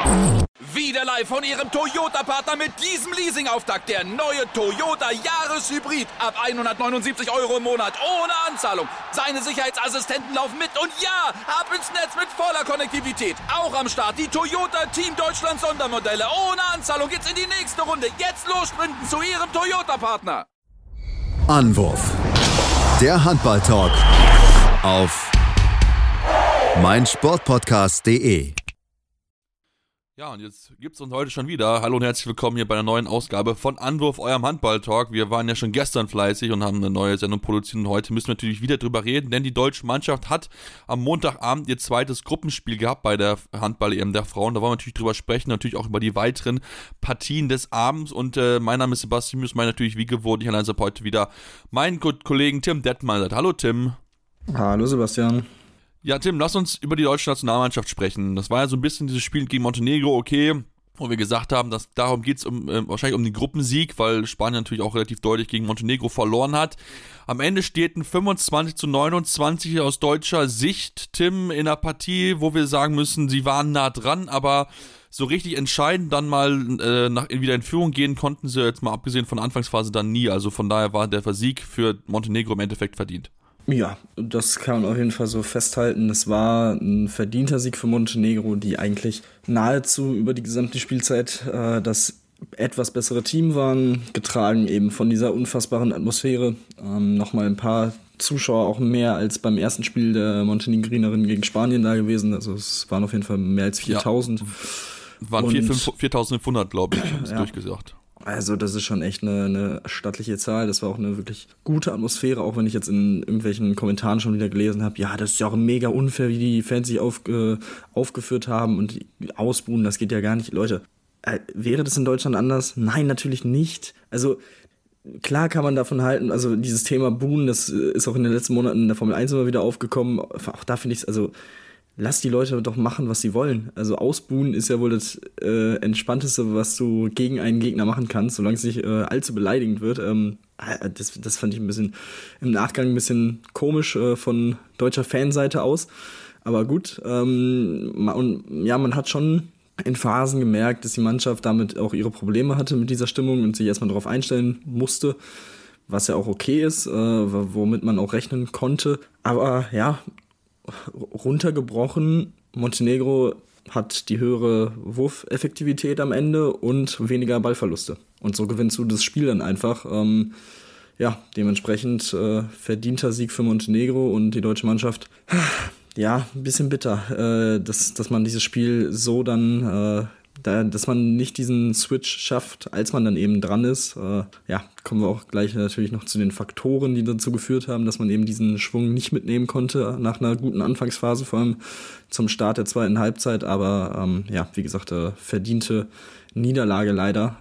Wieder live von Ihrem Toyota-Partner mit diesem Leasing-Auftakt. Der neue Toyota Jahreshybrid. Ab 179 € im Monat. Ohne Anzahlung. Seine Sicherheitsassistenten laufen mit. Und ja, ab ins Netz mit voller Konnektivität. Auch am Start die Toyota Team Deutschland Sondermodelle. Ohne Anzahlung geht's in die nächste Runde. Jetzt los sprinten zu Ihrem Toyota-Partner. Anwurf. Der Handball-Talk auf meinsportpodcast.de. Ja, und jetzt gibt's uns heute schon wieder. Hallo und herzlich willkommen hier bei einer neuen Ausgabe von Anwurf, eurem Handball-Talk. Wir waren ja schon gestern fleißig und haben eine neue Sendung produziert und heute müssen wir natürlich wieder drüber reden, denn die deutsche Mannschaft hat am Montagabend ihr zweites Gruppenspiel gehabt bei der Handball-EM der Frauen. Da wollen wir natürlich drüber sprechen, natürlich auch über die weiteren Partien des Abends und mein Name ist Sebastian Müßmeyer, natürlich wie gewohnt. Ich habe heute wieder meinen Kollegen Tim Detmeier. Hallo Tim. Hallo Sebastian. Ja, Tim, lass uns über die deutsche Nationalmannschaft sprechen. Das war ja so ein bisschen dieses Spiel gegen Montenegro, okay, wo wir gesagt haben, dass darum geht es wahrscheinlich um den Gruppensieg, weil Spanien natürlich auch relativ deutlich gegen Montenegro verloren hat. Am Ende steht ein 25-29 aus deutscher Sicht, Tim, in einer Partie, wo wir sagen müssen, sie waren nah dran, aber so richtig entscheidend dann mal wieder in Führung gehen konnten sie jetzt mal abgesehen von der Anfangsphase dann nie. Also von daher war der Sieg für Montenegro im Endeffekt verdient. Ja, das kann man auf jeden Fall so festhalten. Es war ein verdienter Sieg für Montenegro, die eigentlich nahezu über die gesamte Spielzeit das etwas bessere Team waren, getragen eben von dieser unfassbaren Atmosphäre. Nochmal ein paar Zuschauer, auch mehr als beim ersten Spiel der Montenegrinerin gegen Spanien da gewesen. Also es waren auf jeden Fall mehr als 4.000. Ja, waren 4.500, glaube ich, haben sie durchgesagt. Also das ist schon echt eine stattliche Zahl. Das war auch eine wirklich gute Atmosphäre, auch wenn ich jetzt in irgendwelchen Kommentaren schon wieder gelesen habe, ja, das ist ja auch mega unfair, wie die Fans sich aufgeführt haben und ausbuhen, das geht ja gar nicht. Leute, wäre das in Deutschland anders? Nein, natürlich nicht. Also klar kann man davon halten, also dieses Thema Buhen, das ist auch in den letzten Monaten in der Formel 1 immer wieder aufgekommen. Auch da finde ich es, also lass die Leute doch machen, was sie wollen. Also ausbuhen ist ja wohl das Entspannteste, was du gegen einen Gegner machen kannst, solange es nicht allzu beleidigend wird. Das fand ich ein bisschen im Nachgang ein bisschen komisch von deutscher Fanseite aus. Aber gut, man hat schon in Phasen gemerkt, dass die Mannschaft damit auch ihre Probleme hatte mit dieser Stimmung und sich erstmal darauf einstellen musste, was ja auch okay ist, womit man auch rechnen konnte. Aber ja, runtergebrochen, Montenegro hat die höhere Wurfeffektivität am Ende und weniger Ballverluste. Und so gewinnst du das Spiel dann einfach. Dementsprechend verdienter Sieg für Montenegro und die deutsche Mannschaft. Ja, ein bisschen bitter, dass man dieses Spiel so dann, dass man nicht diesen Switch schafft, als man dann eben dran ist. Kommen wir auch gleich natürlich noch zu den Faktoren, die dazu geführt haben, dass man eben diesen Schwung nicht mitnehmen konnte nach einer guten Anfangsphase, vor allem zum Start der zweiten Halbzeit. Aber wie gesagt, verdiente Niederlage leider.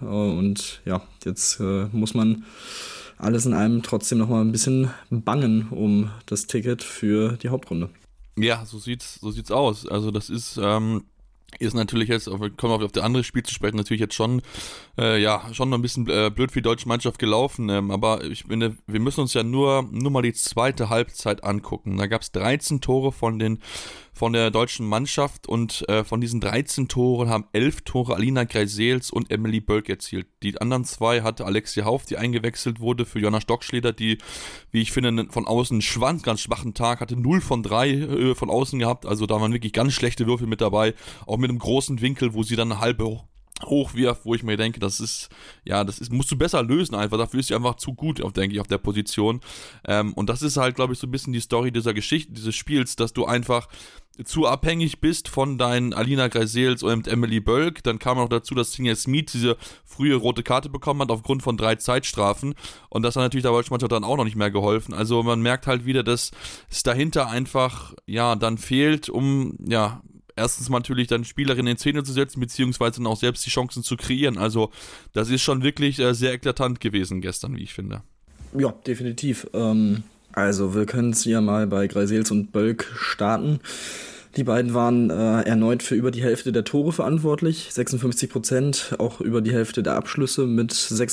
Jetzt muss man alles in allem trotzdem noch mal ein bisschen bangen um das Ticket für die Hauptrunde. Ja, so sieht's aus. Also das ist natürlich jetzt, wir kommen auf das andere Spiel zu sprechen, natürlich jetzt schon noch ein bisschen blöd für die deutsche Mannschaft gelaufen, aber ich finde, wir müssen uns ja nur mal die zweite Halbzeit angucken. Da gab es 13 Tore von der deutschen Mannschaft und von diesen 13 Toren haben 11 Tore Alina Greisels und Emily Bölk erzielt. Die anderen 2 hatte Alexia Hauff, die eingewechselt wurde für Jonna Stockschleder, die, wie ich finde, von außen einen ganz schwachen Tag hatte, 0 von 3 von außen gehabt, also da waren wirklich ganz schlechte Würfel mit dabei, auch mit einem großen Winkel, wo sie dann eine halbe hochwirft, wo ich mir denke, musst du besser lösen einfach, dafür ist sie einfach zu gut, denke ich, auf der Position. Und das ist halt, glaube ich, so ein bisschen die Story dieser Geschichte, dieses Spiels, dass du einfach zu abhängig bist von deinen Alina Greisels und Emily Bölk. Dann kam noch dazu, dass Sinja Smith diese frühe rote Karte bekommen hat aufgrund von 3 Zeitstrafen und das hat natürlich der deutschen Mannschaft dann auch noch nicht mehr geholfen. Also man merkt halt wieder, dass es dahinter einfach dann fehlt, um erstens mal natürlich dann Spielerinnen in Szene zu setzen, beziehungsweise dann auch selbst die Chancen zu kreieren. Also das ist schon wirklich sehr eklatant gewesen gestern, wie ich finde. Ja, definitiv. Also wir können es ja mal bei Greisels und Bölk starten. Die beiden waren erneut für über die Hälfte der Tore verantwortlich, 56%, auch über die Hälfte der Abschlüsse mit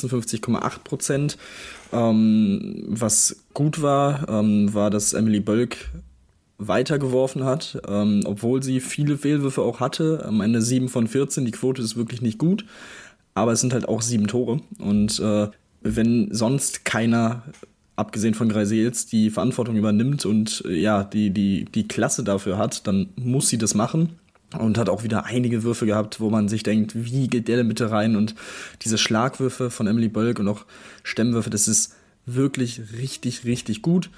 56,8%. Was gut war, war, dass Emily Bölk weitergeworfen hat, obwohl sie viele Fehlwürfe auch hatte. Am Ende 7 von 14, die Quote ist wirklich nicht gut, aber es sind halt auch 7 Tore. Und wenn sonst keiner, abgesehen von Greisels, die Verantwortung übernimmt und die Klasse dafür hat, dann muss sie das machen. Und hat auch wieder einige Würfe gehabt, wo man sich denkt, wie geht der denn bitte rein? Und diese Schlagwürfe von Emily Bölk und auch Stemmwürfe, das ist wirklich richtig, richtig gut.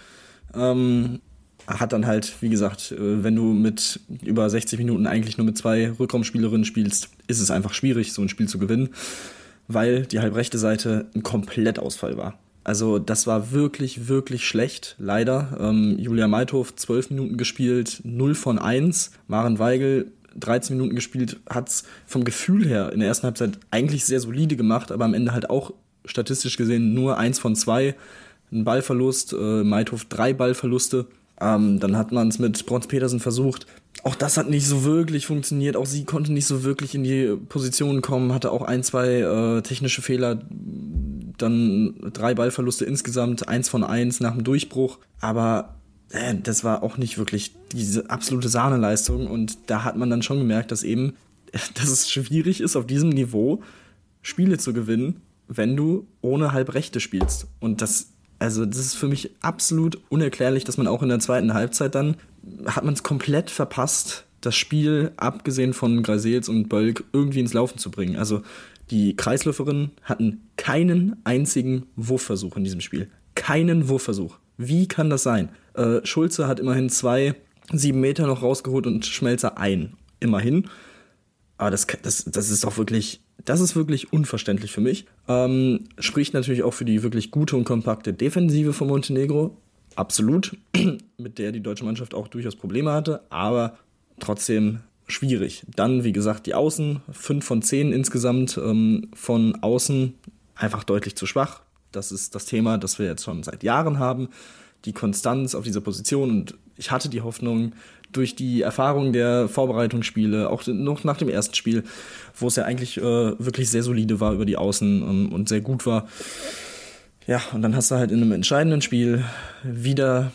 Hat dann halt, wie gesagt, wenn du mit über 60 Minuten eigentlich nur mit 2 Rückraumspielerinnen spielst, ist es einfach schwierig, so ein Spiel zu gewinnen, weil die halbrechte Seite ein Komplettausfall war. Also das war wirklich, wirklich schlecht, leider. Julia Meithof 12 Minuten gespielt, 0 von 1. Maren Weigel 13 Minuten gespielt, hat es vom Gefühl her in der ersten Halbzeit eigentlich sehr solide gemacht, aber am Ende halt auch statistisch gesehen nur 1 von 2. Ein Ballverlust, Meithof 3 Ballverluste. Dann hat man es mit Brons-Petersen versucht. Auch das hat nicht so wirklich funktioniert. Auch sie konnte nicht so wirklich in die Position kommen, hatte auch 1, 2 technische Fehler. Dann 3 Ballverluste insgesamt, 1 von 1 nach dem Durchbruch. Aber das war auch nicht wirklich diese absolute Sahneleistung. Und da hat man dann schon gemerkt, dass es schwierig ist, auf diesem Niveau Spiele zu gewinnen, wenn du ohne Halbrechte spielst. Und das ist für mich absolut unerklärlich, dass man auch in der zweiten Halbzeit dann, hat man es komplett verpasst, das Spiel, abgesehen von Greisels und Bölk, irgendwie ins Laufen zu bringen. Also die Kreisläuferinnen hatten keinen einzigen Wurfversuch in diesem Spiel. Keinen Wurfversuch. Wie kann das sein? Schulze hat immerhin 2 7-Meter noch rausgeholt und Schmelzer 1. Immerhin. Aber das ist doch wirklich, das ist wirklich unverständlich für mich. Spricht natürlich auch für die wirklich gute und kompakte Defensive von Montenegro. Absolut. Mit der die deutsche Mannschaft auch durchaus Probleme hatte. Aber trotzdem schwierig. Dann, wie gesagt, die Außen. 5 von 10 insgesamt von Außen. Einfach deutlich zu schwach. Das ist das Thema, das wir jetzt schon seit Jahren haben. Die Konstanz auf dieser Position. Und ich hatte die Hoffnung, durch die Erfahrung der Vorbereitungsspiele, auch noch nach dem ersten Spiel, wo es ja eigentlich wirklich sehr solide war über die Außen und sehr gut war. Ja, und dann hast du halt in einem entscheidenden Spiel wieder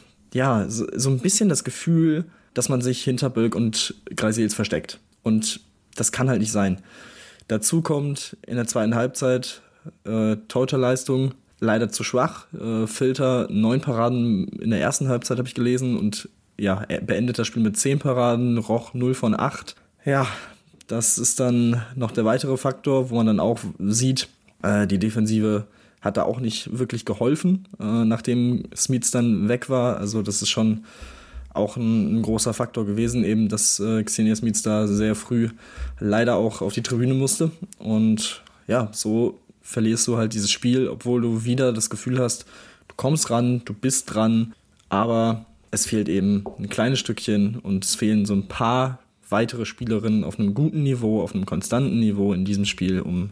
so ein bisschen das Gefühl, dass man sich hinter Bölk und Greisels versteckt. Und das kann halt nicht sein. Dazu kommt in der zweiten Halbzeit Torhüterleistung leider zu schwach. Filter 9 Paraden in der ersten Halbzeit, habe ich gelesen, und er beendet das Spiel mit 10 Paraden, Roch 0 von 8. Ja, das ist dann noch der weitere Faktor, wo man dann auch sieht, die Defensive hat da auch nicht wirklich geholfen, nachdem Smits dann weg war. Also das ist schon auch ein großer Faktor gewesen, eben, dass Xenia Smits da sehr früh leider auch auf die Tribüne musste. Und ja, so verlierst du halt dieses Spiel, obwohl du wieder das Gefühl hast, du kommst ran, du bist dran, aber es fehlt eben ein kleines Stückchen und es fehlen so ein paar weitere Spielerinnen auf einem guten Niveau, auf einem konstanten Niveau in diesem Spiel, um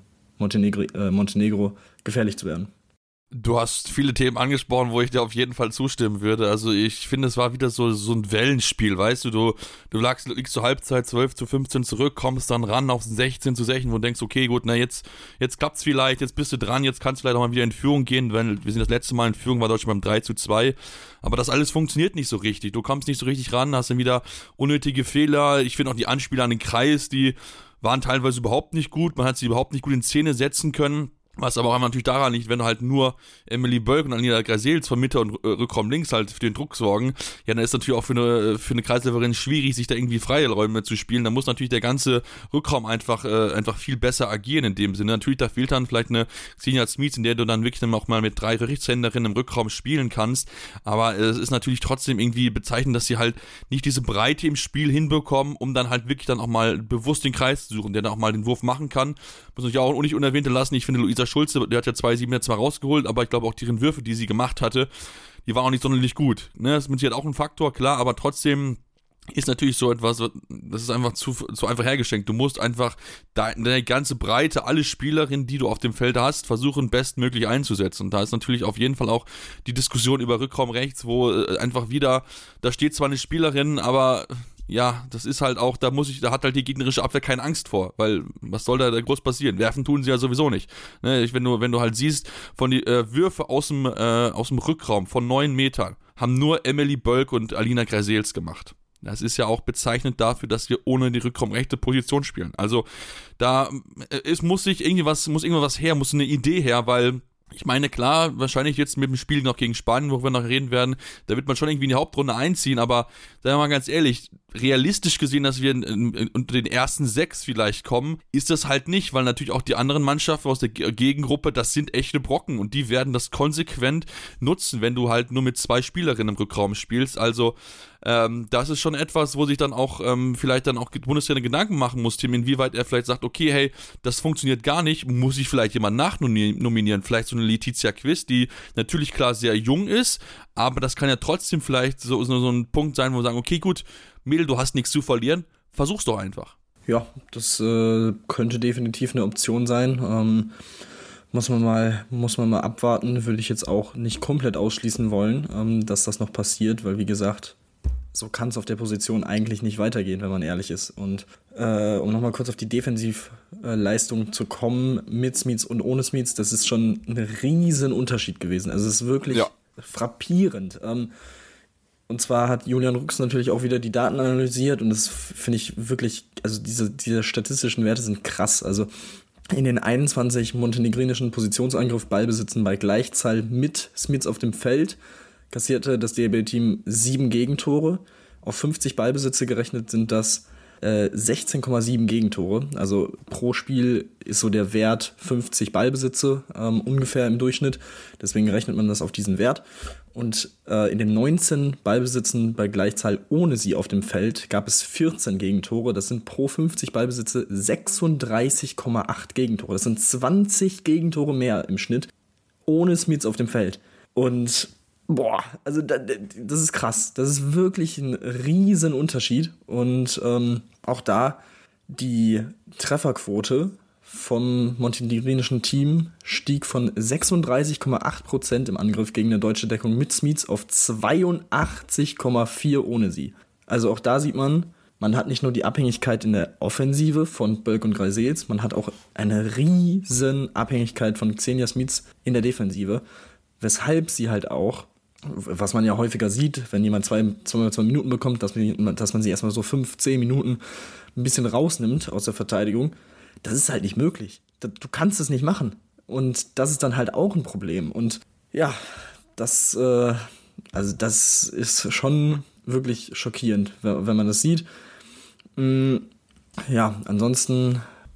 Montenegro gefährlich zu werden. Du hast viele Themen angesprochen, wo ich dir auf jeden Fall zustimmen würde. Also ich finde, es war wieder so ein Wellenspiel, weißt du, du liegst zur Halbzeit 12-15 zurück, kommst dann ran auf 16-16, wo du denkst, okay, gut, na jetzt klappt's vielleicht, jetzt bist du dran, jetzt kannst du vielleicht auch mal wieder in Führung gehen, weil wir sind das letzte Mal in Führung, war Deutschland beim 3-2, aber das alles funktioniert nicht so richtig, du kommst nicht so richtig ran, hast dann wieder unnötige Fehler. Ich finde auch die Anspieler an den Kreis, die waren teilweise überhaupt nicht gut, man hat sie überhaupt nicht gut in Szene setzen können. Was aber auch natürlich daran liegt, wenn du halt nur Emily Bölk und Anita Greisels von Mitte und Rückraum links halt für den Druck sorgen, ja, dann ist natürlich auch für eine Kreisläuferin schwierig, sich da irgendwie freie Räume zu spielen. Da muss natürlich der ganze Rückraum einfach viel besser agieren in dem Sinne. Natürlich, da fehlt dann vielleicht eine Xenia Smits, in der du dann wirklich dann auch mal mit 3 Rechtshänderinnen im Rückraum spielen kannst. Aber es ist natürlich trotzdem irgendwie bezeichnend, dass sie halt nicht diese Breite im Spiel hinbekommen, um dann halt wirklich dann auch mal bewusst den Kreis zu suchen, der dann auch mal den Wurf machen kann. Muss ich auch nicht unerwähnt lassen. Ich finde, Luisa Schulze, der hat ja 2-7 jetzt mal rausgeholt, aber ich glaube auch deren Würfe, die sie gemacht hatte, die waren auch nicht sonderlich gut. Ne? Das ist mit Sicherheit auch ein Faktor, klar, aber trotzdem ist natürlich so etwas, das ist einfach zu einfach hergeschenkt. Du musst einfach deine ganze Breite, alle Spielerinnen, die du auf dem Feld hast, versuchen bestmöglich einzusetzen. Und da ist natürlich auf jeden Fall auch die Diskussion über Rückraum rechts, wo einfach wieder, da steht zwar eine Spielerin, aber ja, das ist halt auch, da hat halt die gegnerische Abwehr keine Angst vor, weil was soll da groß passieren? Werfen tun sie ja sowieso nicht. Ne? Wenn du halt siehst, von die Würfe aus dem Rückraum von 9 Metern, haben nur Emily Bölk und Alina Greisels gemacht. Das ist ja auch bezeichnend dafür, dass wir ohne die rückraumrechte Position spielen. Also da muss irgendwas her, muss eine Idee her, weil ich meine, klar, wahrscheinlich jetzt mit dem Spiel noch gegen Spanien, worüber wir noch reden werden, da wird man schon irgendwie in die Hauptrunde einziehen, aber sagen wir mal ganz ehrlich, realistisch gesehen, dass wir unter den ersten 6 vielleicht kommen, ist das halt nicht, weil natürlich auch die anderen Mannschaften aus der Gegengruppe, das sind echte Brocken und die werden das konsequent nutzen, wenn du halt nur mit 2 Spielerinnen im Rückraum spielst, also das ist schon etwas, wo sich dann auch vielleicht dann auch Bundestrainer Gedanken machen muss, Tim, inwieweit er vielleicht sagt, okay, hey, das funktioniert gar nicht, muss ich vielleicht jemanden nachnominieren, vielleicht so eine Letizia Quist, die natürlich klar sehr jung ist, aber das kann ja trotzdem vielleicht so ein Punkt sein, wo wir sagen, okay, gut, Mädel, du hast nichts zu verlieren, versuch's doch einfach. Ja, das könnte definitiv eine Option sein. Muss man mal abwarten, würde ich jetzt auch nicht komplett ausschließen wollen, dass das noch passiert, weil wie gesagt, so kann es auf der Position eigentlich nicht weitergehen, wenn man ehrlich ist. Und um nochmal kurz auf die Defensivleistung zu kommen, mit Smits und ohne Smits, das ist schon ein riesen Unterschied gewesen. Also es ist wirklich frappierend. Und zwar hat Julian Rux natürlich auch wieder die Daten analysiert und das finde ich wirklich, also diese statistischen Werte sind krass. Also in den 21 montenegrinischen Positionsangriff Ballbesitzen bei Gleichzahl mit Smits auf dem Feld kassierte das DHB-Team 7 Gegentore. Auf 50 Ballbesitze gerechnet sind das 16,7 Gegentore. Also pro Spiel ist so der Wert 50 Ballbesitze ungefähr im Durchschnitt. Deswegen rechnet man das auf diesen Wert. Und in den 19 Ballbesitzen bei Gleichzahl ohne sie auf dem Feld gab es 14 Gegentore. Das sind pro 50 Ballbesitze 36,8 Gegentore. Das sind 20 Gegentore mehr im Schnitt ohne Smits auf dem Feld. Und also das ist krass. Das ist wirklich ein riesen Unterschied. Und auch da die Trefferquote vom montenegrinischen Team stieg von 36,8% im Angriff gegen eine deutsche Deckung mit Smits auf 82,4% ohne sie. Also auch da sieht man hat nicht nur die Abhängigkeit in der Offensive von Bölk und Greisels, man hat auch eine riesen Abhängigkeit von Xenia Smits in der Defensive, weshalb sie halt auch, was man ja häufiger sieht, wenn jemand 2 Minuten bekommt, dass man sie erstmal so 5-10 Minuten ein bisschen rausnimmt aus der Verteidigung. Das ist halt nicht möglich. Du kannst es nicht machen. Und das ist dann halt auch ein Problem. Und ja, das ist schon wirklich schockierend, wenn man das sieht. Ja, ansonsten,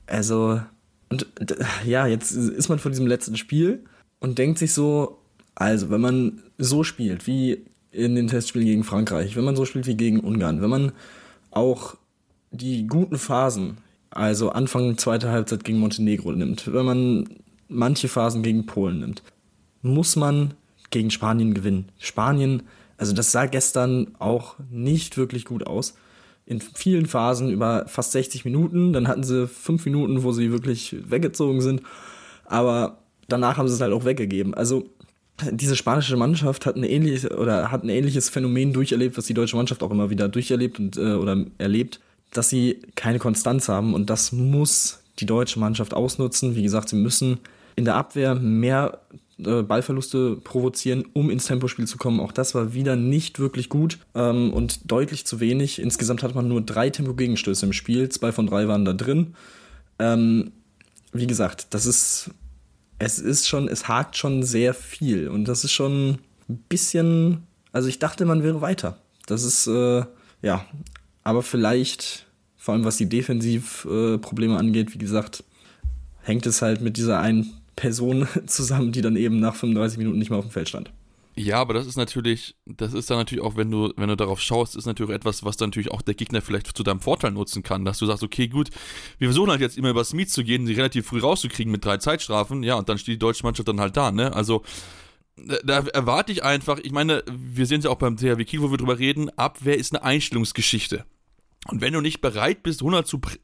jetzt ist man vor diesem letzten Spiel und denkt sich so, also, wenn man so spielt wie in den Testspielen gegen Frankreich, wenn man so spielt wie gegen Ungarn, wenn man auch die guten Phasen, also Anfang zweite Halbzeit gegen Montenegro nimmt, wenn man manche Phasen gegen Polen nimmt, muss man gegen Spanien gewinnen. Spanien, also das sah gestern auch nicht wirklich gut aus. In vielen Phasen über fast 60 Minuten, dann hatten sie 5 Minuten, wo sie wirklich weggezogen sind, aber danach haben sie es halt auch weggegeben. Also diese spanische Mannschaft hat ein ähnliches Phänomen durcherlebt, was die deutsche Mannschaft auch immer wieder durcherlebt oder erlebt, dass sie keine Konstanz haben und das muss die deutsche Mannschaft ausnutzen. Wie gesagt, sie müssen in der Abwehr mehr Ballverluste provozieren, um ins Tempospiel zu kommen. Auch das war wieder nicht wirklich gut und deutlich zu wenig. Insgesamt hat man nur 3 Tempo-Gegenstöße im Spiel, 2 von 3 waren da drin. Wie gesagt, es hakt schon sehr viel und das ist schon ein bisschen, also ich dachte, man wäre weiter. Das ist, aber vielleicht, vor allem was die Defensivprobleme angeht, wie gesagt, hängt es halt mit dieser einen Person zusammen, die dann eben nach 35 Minuten nicht mehr auf dem Feld stand. Ja, aber das ist dann natürlich auch, wenn du darauf schaust, ist natürlich etwas, was dann natürlich auch der Gegner vielleicht zu deinem Vorteil nutzen kann, dass du sagst, okay, gut, wir versuchen halt jetzt immer über Smits zu gehen, sie relativ früh rauszukriegen mit 3 Zeitstrafen, ja, und dann steht die deutsche Mannschaft dann halt da, ne, also da erwarte ich einfach, ich meine, wir sehen es ja auch beim THW Kiel, wo wir drüber reden, Abwehr ist eine Einstellungsgeschichte. Und wenn du nicht bereit bist, 100%,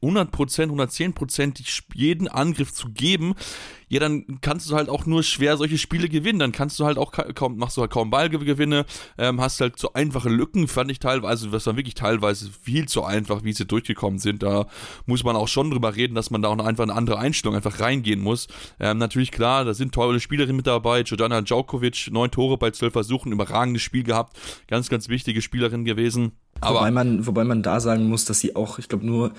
110% jeden Angriff zu geben, ja, dann kannst du halt auch nur schwer solche Spiele gewinnen. Dann kannst du halt auch machst du halt kaum Ballgewinne, hast halt so einfache Lücken, fand ich teilweise, das war wirklich teilweise viel zu einfach, wie sie durchgekommen sind. Da muss man auch schon drüber reden, dass man da auch einfach eine andere Einstellung einfach reingehen muss. Natürlich klar, da sind tolle Spielerinnen mit dabei, Jordana Djaukovic, 9 Tore bei 12 Versuchen, überragendes Spiel gehabt, ganz, ganz wichtige Spielerin gewesen. Aber wobei man da sagen muss, dass sie auch, ich glaube, nur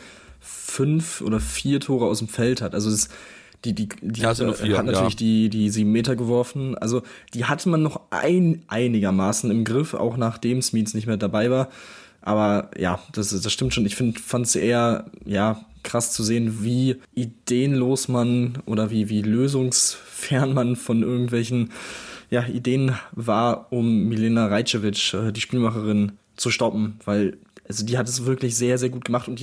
5 oder 4 Tore aus dem Feld hat. Also die hat natürlich die 7 Meter geworfen. Also die hatte man noch einigermaßen im Griff, auch nachdem Smits nicht mehr dabei war. Aber ja, das stimmt schon. Ich fand es eher krass zu sehen, wie ideenlos man oder wie lösungsfern man von irgendwelchen Ideen war, um Milena Rajcevic, die Spielmacherin, zu stoppen, weil also die hat es wirklich sehr, sehr gut gemacht und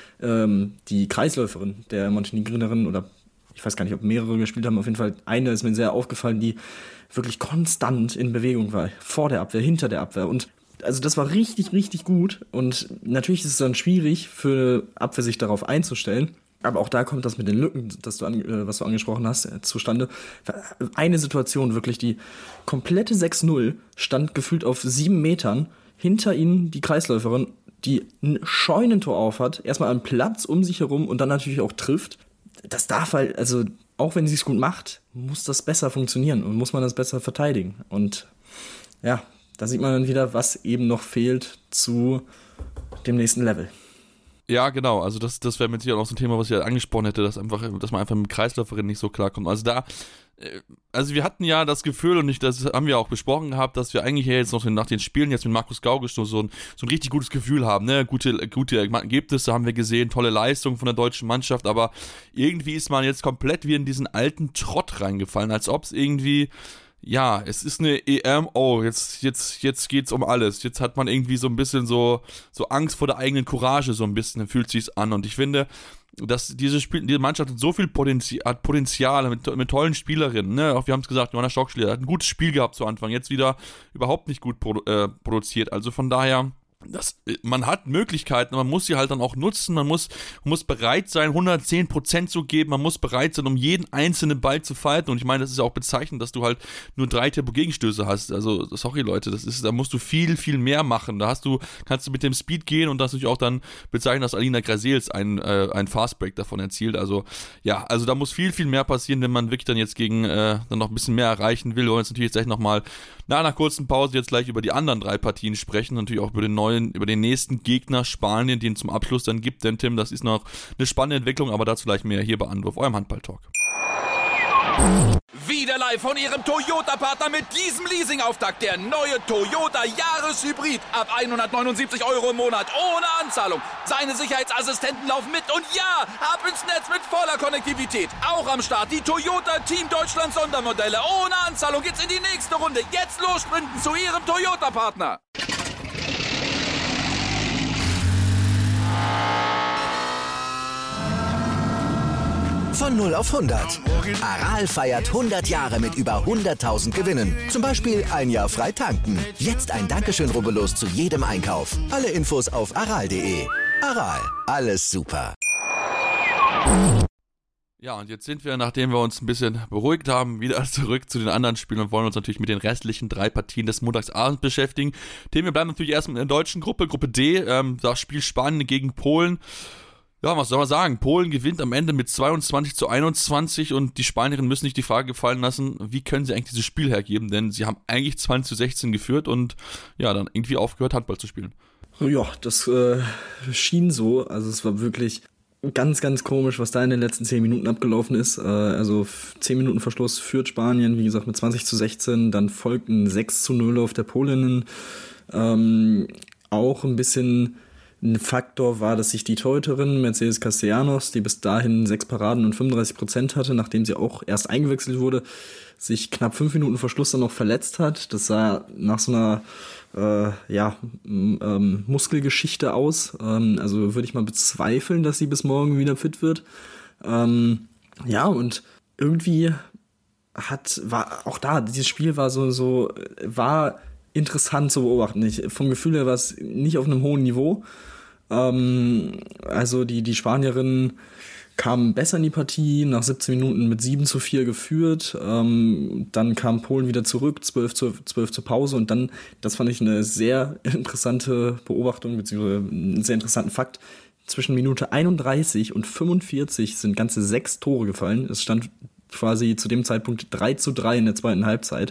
die Kreisläuferin der Montenegrinerin, oder ich weiß gar nicht, ob mehrere gespielt haben, auf jeden Fall eine ist mir sehr aufgefallen, die wirklich konstant in Bewegung war, vor der Abwehr, hinter der Abwehr, und also das war richtig, richtig gut, und natürlich ist es dann schwierig für Abwehr sich darauf einzustellen, aber auch da kommt das mit den Lücken, was du angesprochen hast, zustande. Eine Situation wirklich, die komplette 6-0 stand gefühlt auf 7 Metern, hinter ihnen die Kreisläuferin, die ein Scheunentor aufhat, erstmal einen Platz um sich herum und dann natürlich auch trifft. Das darf halt, also auch wenn sie es gut macht, muss das besser funktionieren und muss man das besser verteidigen. Und ja, da sieht man dann wieder, was eben noch fehlt zu dem nächsten Level. Ja, genau, also das wäre mit Sicherheit auch so ein Thema, was ich halt angesprochen hätte, dass man einfach mit Kreisläuferin nicht so klarkommt. Also wir hatten ja das Gefühl, und das haben wir auch besprochen gehabt, dass wir eigentlich jetzt noch nach den Spielen jetzt mit Markus Gaugisch so ein richtig gutes Gefühl haben, ne? Gute Ergebnisse haben wir gesehen, tolle Leistung von der deutschen Mannschaft, aber irgendwie ist man jetzt komplett wie in diesen alten Trott reingefallen, als ob es irgendwie, ja, es ist eine EM, jetzt geht's um alles. Jetzt hat man irgendwie so ein bisschen so Angst vor der eigenen Courage, so ein bisschen fühlt sich's an. Und ich finde, dass diese Mannschaft hat so viel Potenzial mit tollen Spielerinnen, ne? Auch wir haben es gesagt, Johanna Stockschläger hat ein gutes Spiel gehabt zu Anfang, jetzt wieder überhaupt nicht gut produziert. Also von daher, man hat Möglichkeiten, man muss sie halt dann auch nutzen, man muss bereit sein, 110% zu geben, man muss bereit sein, um jeden einzelnen Ball zu fighten, und ich meine, das ist ja auch bezeichnend, dass du halt nur 3 Tempo-Gegenstöße hast, also sorry Leute, da musst du viel, viel mehr machen, kannst du mit dem Speed gehen, und das natürlich auch dann bezeichnen, dass Alina Grazels einen Fastbreak davon erzielt, also da muss viel, viel mehr passieren, wenn man wirklich dann jetzt gegen dann noch ein bisschen mehr erreichen will. Wir wollen jetzt natürlich gleich nochmal nach einer kurzen Pause jetzt gleich über die anderen 3 Partien sprechen, natürlich auch über den nächsten Gegner Spanien, den es zum Abschluss dann gibt, denn Tim, das ist noch eine spannende Entwicklung, aber dazu gleich mehr hier bei Anwurf, eurem Handball-Talk. Wieder live von Ihrem Toyota-Partner mit diesem Leasing-Auftakt. Der neue Toyota Jahreshybrid. Ab 179 € im Monat. Ohne Anzahlung. Seine Sicherheitsassistenten laufen mit. Und ja, ab ins Netz mit voller Konnektivität. Auch am Start die Toyota Team Deutschland Sondermodelle. Ohne Anzahlung geht's in die nächste Runde. Jetzt los sprinten zu Ihrem Toyota-Partner. Von 0 auf 100. Aral feiert 100 Jahre mit über 100.000 Gewinnen. Zum Beispiel ein Jahr frei tanken. Jetzt ein Dankeschön, rubbellos zu jedem Einkauf. Alle Infos auf aral.de. Aral, alles super. Ja, und jetzt sind wir, nachdem wir uns ein bisschen beruhigt haben, wieder zurück zu den anderen Spielen und wollen uns natürlich mit den restlichen 3 Partien des Montagsabends beschäftigen. Wir bleiben natürlich erstmal in der deutschen Gruppe D. Das Spiel Spanien gegen Polen. Ja, was soll man sagen? Polen gewinnt am Ende mit 22-21 und die Spanierinnen müssen sich die Frage gefallen lassen, wie können sie eigentlich dieses Spiel hergeben, denn sie haben eigentlich 20-16 geführt und ja, dann irgendwie aufgehört, Handball zu spielen. Ja, das schien so, also es war wirklich ganz, ganz komisch, was da in den letzten 10 Minuten abgelaufen ist. Also 10 Minuten Verschluss führt Spanien, wie gesagt, mit 20-16, dann folgt ein 6-0 auf der Polinnen. Auch ein bisschen ein Faktor war, dass sich die Torhüterin Mercedes Castellanos, die bis dahin 6 Paraden und 35% hatte, nachdem sie auch erst eingewechselt wurde, sich knapp 5 Minuten vor Schluss dann noch verletzt hat. Das sah nach so einer Muskelgeschichte aus. Also würde ich mal bezweifeln, dass sie bis morgen wieder fit wird. Und irgendwie war auch da, dieses Spiel war war interessant zu beobachten. Vom Gefühl her war es nicht auf einem hohen Niveau. Also die Spanierinnen kamen besser in die Partie, nach 17 Minuten mit 7:4 geführt. Dann kam Polen wieder zurück, 12 zur Pause. Und dann, das fand ich eine sehr interessante Beobachtung, beziehungsweise einen sehr interessanten Fakt. Zwischen Minute 31 und 45 sind ganze 6 Tore gefallen. Es stand quasi zu dem Zeitpunkt 3:3 in der zweiten Halbzeit.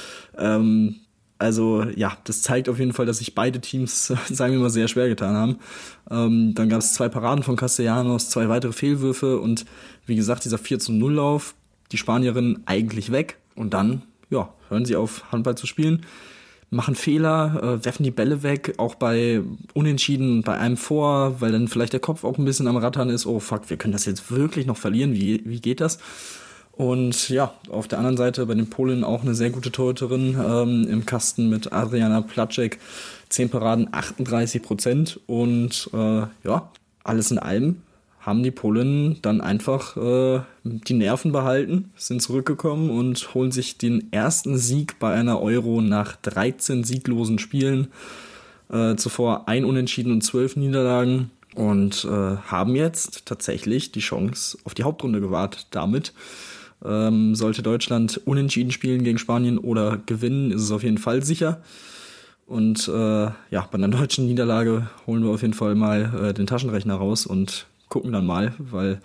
Also ja, das zeigt auf jeden Fall, dass sich beide Teams, sagen wir mal, sehr schwer getan haben. Dann gab es 2 Paraden von Castellanos, 2 weitere Fehlwürfe und wie gesagt, dieser 4:0-Lauf, die Spanierinnen eigentlich weg und dann, ja, hören sie auf, Handball zu spielen, machen Fehler, werfen die Bälle weg, auch bei Unentschieden, bei einem vor, weil dann vielleicht der Kopf auch ein bisschen am Rattern ist, oh fuck, wir können das jetzt wirklich noch verlieren, wie geht das? Und ja, auf der anderen Seite bei den Polen auch eine sehr gute Torhüterin im Kasten mit Adriana Placzek. 10 Paraden, 38%. Und ja, alles in allem haben die Polen dann einfach die Nerven behalten, sind zurückgekommen und holen sich den ersten Sieg bei einer Euro nach 13 sieglosen Spielen. Zuvor 1 Unentschieden und 12 Niederlagen. Und haben jetzt tatsächlich die Chance auf die Hauptrunde gewahrt. Damit sollte Deutschland unentschieden spielen gegen Spanien oder gewinnen, ist es auf jeden Fall sicher. Und ja, bei einer deutschen Niederlage holen wir auf jeden Fall mal den Taschenrechner raus und gucken dann mal, weil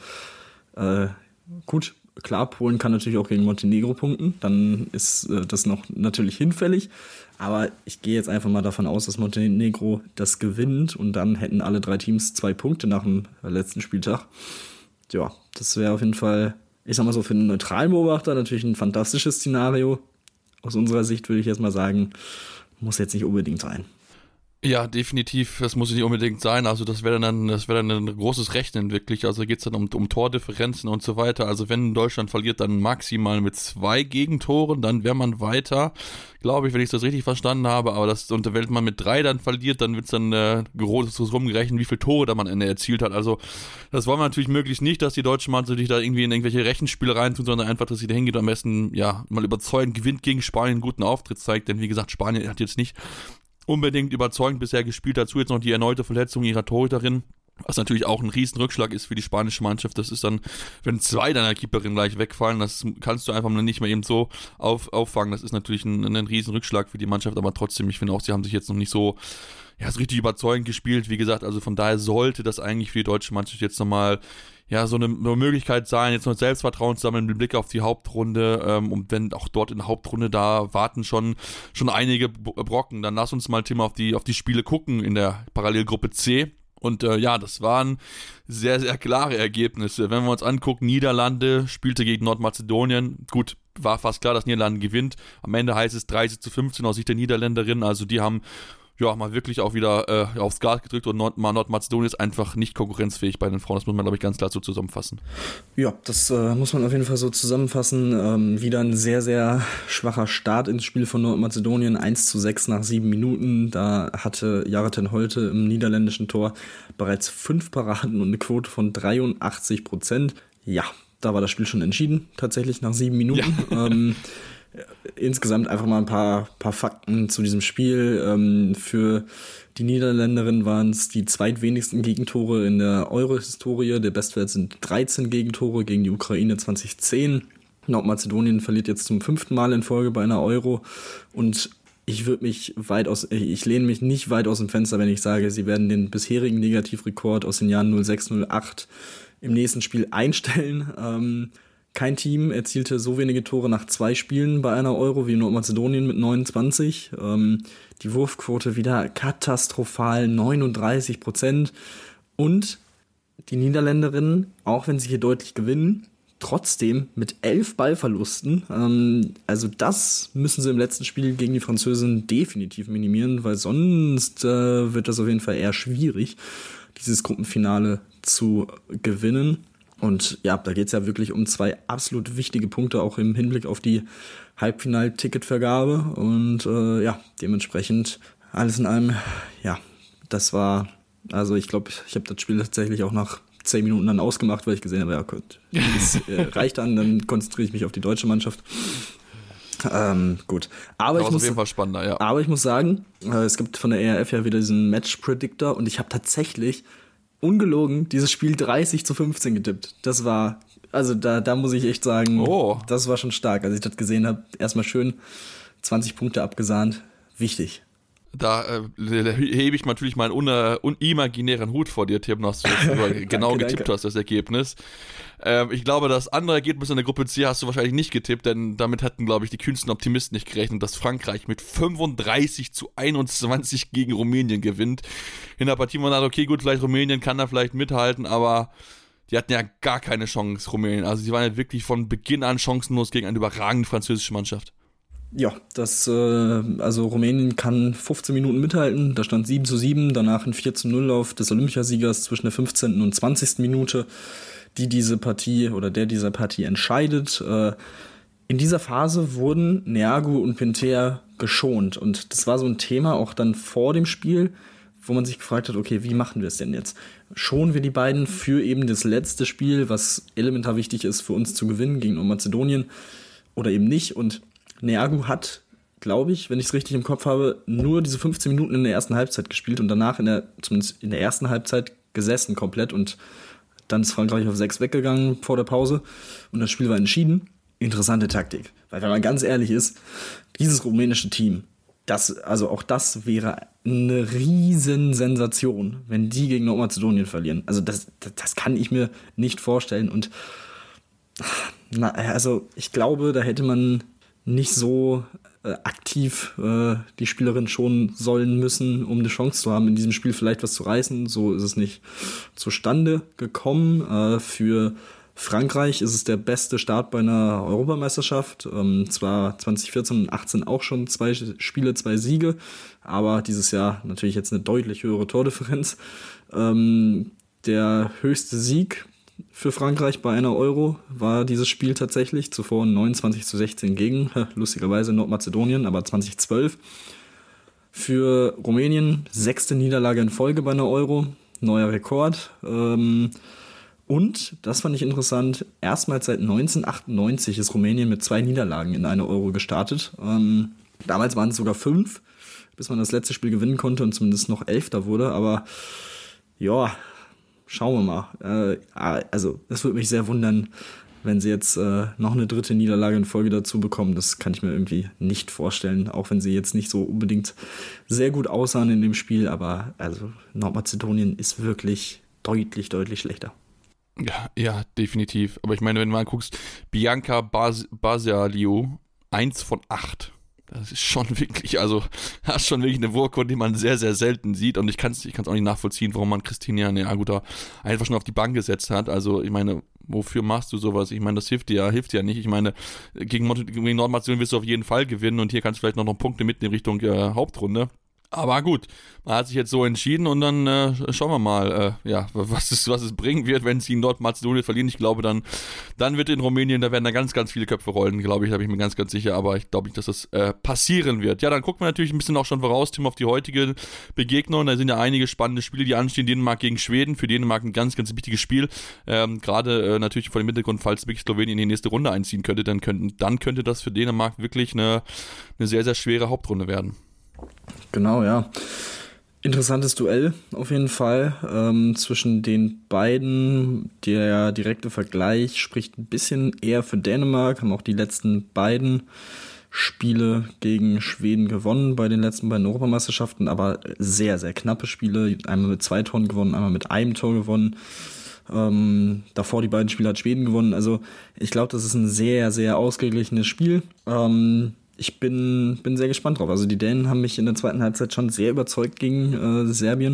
gut, klar, Polen kann natürlich auch gegen Montenegro punkten, dann ist das noch natürlich hinfällig. Aber ich gehe jetzt einfach mal davon aus, dass Montenegro das gewinnt und dann hätten alle 3 Teams 2 Punkte nach dem letzten Spieltag. Ja, das wäre auf jeden Fall, ich sag mal so, für einen neutralen Beobachter natürlich ein fantastisches Szenario. Aus unserer Sicht würde ich jetzt mal sagen, muss jetzt nicht unbedingt sein. Ja, definitiv, das muss nicht unbedingt sein, also das wäre dann ein großes Rechnen wirklich, also geht es dann um Tordifferenzen und so weiter, also wenn Deutschland verliert, dann maximal mit 2 Gegentoren, dann wäre man weiter, glaube ich, wenn ich das richtig verstanden habe, aber wenn man mit 3 dann verliert, dann wird es dann groß rumgerechnet, wie viele Tore da man erzielt hat, also das wollen wir natürlich möglichst nicht, dass die deutsche Mannschaft sich da irgendwie in irgendwelche Rechenspiele reintun, sondern einfach, dass sie da hingeht und am besten, ja, mal überzeugend gewinnt gegen Spanien, einen guten Auftritt zeigt, denn wie gesagt, Spanien hat jetzt nicht unbedingt überzeugend bisher gespielt, dazu jetzt noch die erneute Verletzung ihrer Torhüterin, was natürlich auch ein Riesenrückschlag ist für die spanische Mannschaft. Das ist dann, wenn 2 deiner Keeperinnen gleich wegfallen, das kannst du einfach nicht mehr eben so auffangen. Das ist natürlich ein Riesenrückschlag für die Mannschaft, aber trotzdem, ich finde auch, sie haben sich jetzt noch nicht so richtig überzeugend gespielt. Wie gesagt, also von daher sollte das eigentlich für die deutsche Mannschaft jetzt nochmal so eine Möglichkeit sein, jetzt noch Selbstvertrauen zu sammeln mit Blick auf die Hauptrunde, und wenn auch dort in der Hauptrunde da warten schon einige Brocken, dann lass uns mal, Tim, auf die Spiele gucken in der Parallelgruppe C. Und das waren sehr, sehr klare Ergebnisse. Wenn wir uns angucken, Niederlande spielte gegen Nordmazedonien. Gut, war fast klar, dass Niederlande gewinnt. Am Ende heißt es 30:15 aus Sicht der Niederländerinnen. Also die haben mal wirklich auch wieder aufs Gas gedrückt und Nordmazedonien ist einfach nicht konkurrenzfähig bei den Frauen. Das muss man, glaube ich, ganz klar so zusammenfassen. Ja, das muss man auf jeden Fall so zusammenfassen. Wieder ein sehr, sehr schwacher Start ins Spiel von Nordmazedonien. 1:6 nach 7 Minuten. Da hatte Jara ten Holte im niederländischen Tor bereits 5 Paraden und eine Quote von 83%. Ja, da war das Spiel schon entschieden, tatsächlich nach 7 Minuten. Ja. Insgesamt einfach mal ein paar Fakten zu diesem Spiel. Für die Niederländerin waren es die zweitwenigsten Gegentore in der Euro-Historie. Der Bestwert sind 13 Gegentore gegen die Ukraine 2010. Nordmazedonien verliert jetzt zum 5. Mal in Folge bei einer Euro. Und ich lehne mich nicht weit aus dem Fenster, wenn ich sage, sie werden den bisherigen Negativrekord aus den Jahren 06, 08 im nächsten Spiel einstellen. Kein Team erzielte so wenige Tore nach 2 Spielen bei einer Euro wie Nordmazedonien mit 29. Die Wurfquote wieder katastrophal, 39%. Und die Niederländerinnen, auch wenn sie hier deutlich gewinnen, trotzdem mit 11 Ballverlusten. Also das müssen sie im letzten Spiel gegen die Französin definitiv minimieren, weil sonst wird das auf jeden Fall eher schwierig, dieses Gruppenfinale zu gewinnen. Und ja, da geht es ja wirklich um 2 absolut wichtige Punkte, auch im Hinblick auf die Halbfinal-Ticketvergabe. Und dementsprechend alles in allem, das war, also ich glaube, ich habe das Spiel tatsächlich auch nach 10 Minuten dann ausgemacht, weil ich gesehen habe, ja gut, das reicht dann konzentriere ich mich auf die deutsche Mannschaft. Gut. Aber das ist auf jeden Fall spannender, ja. Aber ich muss sagen, es gibt von der ERF ja wieder diesen Match-Predictor und ich habe tatsächlich ungelogen dieses Spiel 30-15 getippt. Das war, also da muss ich echt sagen, Das war schon stark. Als ich das gesehen habe, erstmal schön 20 Punkte abgesahnt. Wichtig. Da hebe ich natürlich meinen unimaginären Hut vor dir, Tim, dass du das genau getippt hast, das Ergebnis. Ich glaube, das andere Ergebnis in der Gruppe C hast du wahrscheinlich nicht getippt, denn damit hätten, glaube ich, die kühnsten Optimisten nicht gerechnet, dass Frankreich mit 35-21 gegen Rumänien gewinnt. In der Partie man dachte, okay, gut, vielleicht Rumänien kann da vielleicht mithalten, aber die hatten ja gar keine Chance, Rumänien. Also sie waren ja wirklich von Beginn an chancenlos gegen eine überragende französische Mannschaft. Ja, also Rumänien kann 15 Minuten mithalten, da stand 7-7, danach ein 4-0-Lauf des Olympiasiegers zwischen der 15. und 20. Minute, der dieser Partie entscheidet. In dieser Phase wurden Neagu und Pintea geschont und das war so ein Thema auch dann vor dem Spiel, wo man sich gefragt hat, okay, wie machen wir es denn jetzt? Schonen wir die beiden für eben das letzte Spiel, was elementar wichtig ist für uns zu gewinnen gegen Nordmazedonien oder eben nicht? Und Neagu hat, glaube ich, wenn ich es richtig im Kopf habe, nur diese 15 Minuten in der ersten Halbzeit gespielt und danach zumindest in der ersten Halbzeit gesessen komplett und dann ist Frankreich auf 6 weggegangen vor der Pause und das Spiel war entschieden. Interessante Taktik, weil wenn man ganz ehrlich ist, dieses rumänische Team, das wäre eine riesen Sensation, wenn die gegen Nordmazedonien verlieren. Also das kann ich mir nicht vorstellen und ich glaube, da hätte man nicht so aktiv die Spielerin schonen sollen müssen, um eine Chance zu haben, in diesem Spiel vielleicht was zu reißen. So ist es nicht zustande gekommen. Für Frankreich ist es der beste Start bei einer Europameisterschaft. Zwar 2014 und 2018 auch schon 2 Spiele, 2 Siege, aber dieses Jahr natürlich jetzt eine deutlich höhere Tordifferenz. Der höchste Sieg für Frankreich bei einer Euro war dieses Spiel tatsächlich, zuvor 29-16 gegen, lustigerweise Nordmazedonien, aber 2012. Für Rumänien 6. Niederlage in Folge bei einer Euro, neuer Rekord. Und, das fand ich interessant, erstmals seit 1998 ist Rumänien mit 2 Niederlagen in einer Euro gestartet. Damals waren es sogar 5, bis man das letzte Spiel gewinnen konnte und zumindest noch 11. wurde, aber ja, schauen wir mal. Also, es würde mich sehr wundern, wenn sie jetzt noch eine 3. Niederlage in Folge dazu bekommen. Das kann ich mir irgendwie nicht vorstellen, auch wenn sie jetzt nicht so unbedingt sehr gut aussahen in dem Spiel. Aber also Nordmazedonien ist wirklich deutlich, deutlich schlechter. Ja, definitiv. Aber ich meine, wenn du mal guckst, Bianca Basialiou, 1 von 8. Das ist schon wirklich, also das ist schon wirklich eine Wurke, die man sehr, sehr selten sieht und ich kann es auch nicht nachvollziehen, warum man Christina Neagu da einfach schon auf die Bank gesetzt hat. Also ich meine, wofür machst du sowas? Ich meine, das hilft dir ja nicht. Ich meine, gegen Nordmazedonien wirst du auf jeden Fall gewinnen und hier kannst du vielleicht noch Punkte mitnehmen in Richtung Hauptrunde. Aber gut, man hat sich jetzt so entschieden und dann schauen wir mal, was es bringen wird, wenn sie in Nordmazedonien verlieren. Ich glaube, dann wird in Rumänien, da werden da ganz, ganz viele Köpfe rollen, glaube ich, da bin ich mir ganz, ganz sicher. Aber ich glaube nicht, dass das passieren wird. Ja, dann gucken wir natürlich ein bisschen auch schon voraus, Tim, auf die heutige Begegnung. Da sind ja einige spannende Spiele, die anstehen. Dänemark gegen Schweden. Für Dänemark ein ganz, ganz wichtiges Spiel. Gerade natürlich vor dem Hintergrund, falls wirklich Slowenien in die nächste Runde einziehen könnte, dann könnte das für Dänemark wirklich eine sehr, sehr schwere Hauptrunde werden. Genau, ja. Interessantes Duell auf jeden Fall zwischen den beiden. Der direkte Vergleich spricht ein bisschen eher für Dänemark, haben auch die letzten beiden Spiele gegen Schweden gewonnen bei den letzten beiden Europameisterschaften, aber sehr, sehr knappe Spiele. Einmal mit 2 Toren gewonnen, einmal mit einem Tor gewonnen. Davor die beiden Spiele hat Schweden gewonnen. Also ich glaube, das ist ein sehr, sehr ausgeglichenes Spiel. Ich bin sehr gespannt drauf. Also die Dänen haben mich in der zweiten Halbzeit schon sehr überzeugt gegen Serbien.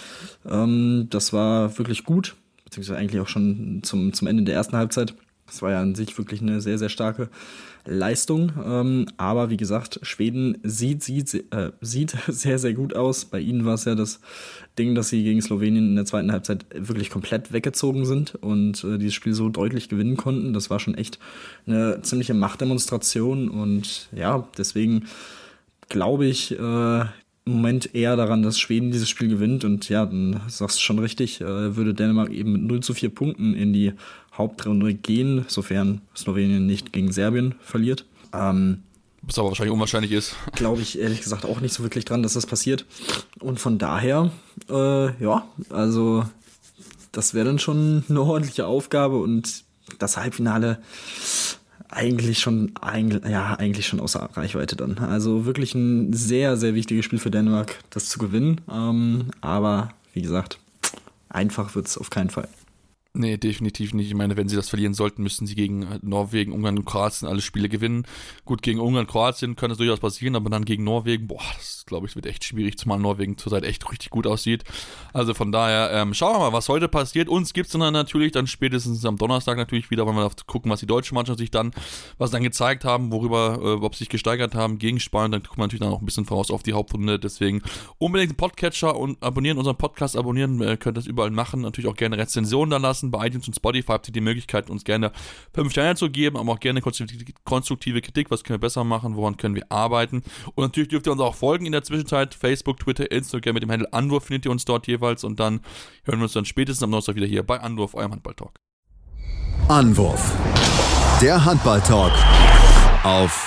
Das war wirklich gut, beziehungsweise eigentlich auch schon zum Ende der ersten Halbzeit. Das war ja an sich wirklich eine sehr, sehr starke Leistung. Aber wie gesagt, Schweden sieht sehr, sehr gut aus. Bei ihnen war es ja das Ding, dass sie gegen Slowenien in der zweiten Halbzeit wirklich komplett weggezogen sind und dieses Spiel so deutlich gewinnen konnten. Das war schon echt eine ziemliche Machtdemonstration. Und ja, deswegen glaube ich im Moment eher daran, dass Schweden dieses Spiel gewinnt. Und ja, dann sagst du schon richtig, würde Dänemark eben mit 0-4 Punkten in die Hauptrunde gehen, sofern Slowenien nicht gegen Serbien verliert. Was aber wahrscheinlich unwahrscheinlich ist. Glaube ich ehrlich gesagt auch nicht so wirklich dran, dass das passiert. Und von daher, also das wäre dann schon eine ordentliche Aufgabe und das Halbfinale eigentlich schon außer Reichweite dann. Also wirklich ein sehr, sehr wichtiges Spiel für Dänemark, das zu gewinnen. Aber wie gesagt, einfach wird es auf keinen Fall. Nee, definitiv nicht. Ich meine, wenn sie das verlieren sollten, müssten sie gegen Norwegen, Ungarn und Kroatien alle Spiele gewinnen. Gut, gegen Ungarn, Kroatien kann das durchaus passieren, aber dann gegen Norwegen, das glaube ich, wird echt schwierig, zumal Norwegen zurzeit echt richtig gut aussieht. Also von daher, schauen wir mal, was heute passiert. Uns gibt es dann natürlich dann spätestens am Donnerstag natürlich wieder, wenn wir gucken, was die deutsche Mannschaft was dann gezeigt haben, ob sie sich gesteigert haben gegen Spanien. Dann gucken wir natürlich dann auch ein bisschen voraus auf die Hauptrunde. Deswegen unbedingt den Podcatcher und unseren Podcast abonnieren. Könnt das überall machen. Natürlich auch gerne Rezensionen da lassen. Bei iTunes und Spotify habt ihr die Möglichkeit, uns gerne 5 Sterne zu geben, aber auch gerne konstruktive Kritik, was können wir besser machen, woran können wir arbeiten. Und natürlich dürft ihr uns auch folgen in der Zwischenzeit, Facebook, Twitter, Instagram mit dem Handle Anwurf findet ihr uns dort jeweils und dann hören wir uns dann spätestens am Donnerstag wieder hier bei Anwurf, eurem Handball-Talk. Anwurf, der Handball-Talk auf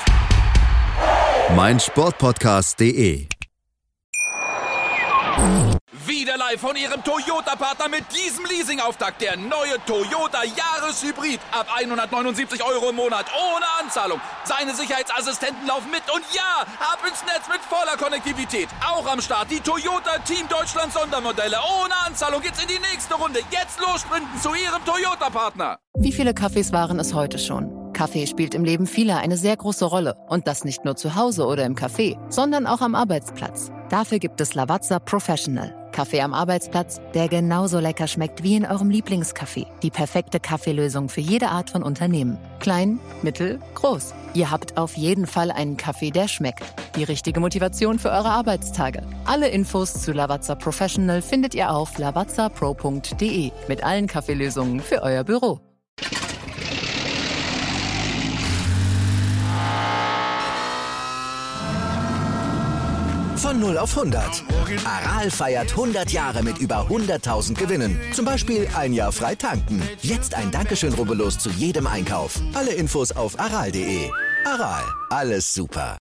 meinsportpodcast.de. Wieder live von Ihrem Toyota-Partner mit diesem Leasing-Auftakt. Der neue Toyota Jahreshybrid. Ab 179 € im Monat. Ohne Anzahlung. Seine Sicherheitsassistenten laufen mit. Und ja, ab ins Netz mit voller Konnektivität. Auch am Start die Toyota Team Deutschland Sondermodelle. Ohne Anzahlung geht's in die nächste Runde. Jetzt los sprinten zu Ihrem Toyota-Partner. Wie viele Kaffees waren es heute schon? Kaffee spielt im Leben vieler eine sehr große Rolle. Und das nicht nur zu Hause oder im Café, sondern auch am Arbeitsplatz. Dafür gibt es Lavazza Professional. Kaffee am Arbeitsplatz, der genauso lecker schmeckt wie in eurem Lieblingscafé. Die perfekte Kaffeelösung für jede Art von Unternehmen. Klein, mittel, groß. Ihr habt auf jeden Fall einen Kaffee, der schmeckt. Die richtige Motivation für eure Arbeitstage. Alle Infos zu Lavazza Professional findet ihr auf lavazzapro.de. Mit allen Kaffeelösungen für euer Büro. Von 0 auf 100. Aral feiert 100 Jahre mit über 100.000 Gewinnen. Zum Beispiel ein Jahr frei tanken. Jetzt ein Dankeschön, rubbellos zu jedem Einkauf. Alle Infos auf aral.de. Aral, alles super.